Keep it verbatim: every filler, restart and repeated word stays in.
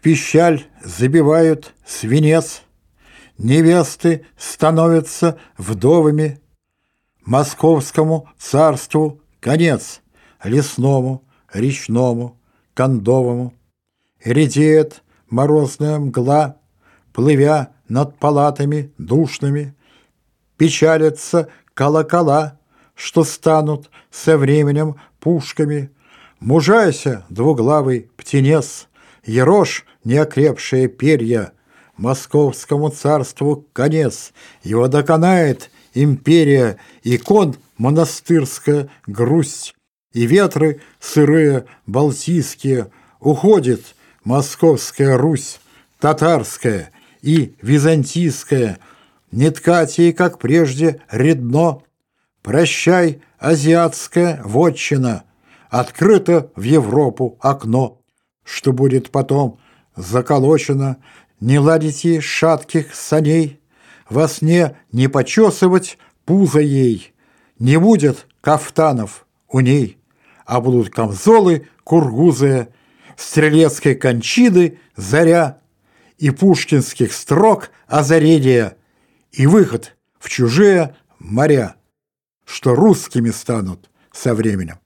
пищаль забивают свинец, невесты становятся вдовами. Московскому царству конец, лесному, речному, кондовому. Редеет морозная мгла, плывя над палатами душными. Печалятся колокола, что станут со временем пушками. Мужайся, двуглавый птенец, ерошь неокрепшие перья. Московскому царству конец, его доконает империя, икон монастырская грусть, и ветры сырые балтийские. Уходит Московская Русь, татарская и византийская. Не ткать ей, как прежде, редно. Прощай, азиатская вотчина, открыто в Европу окно. Что будет потом заколочено, не ладить ей шатких саней, во сне не почесывать пузо ей, не будет кафтанов у ней, а будут камзолы кургузые, стрелецкой кончины заря и пушкинских строк озарения и выход в чужие моря, что русскими станут со временем.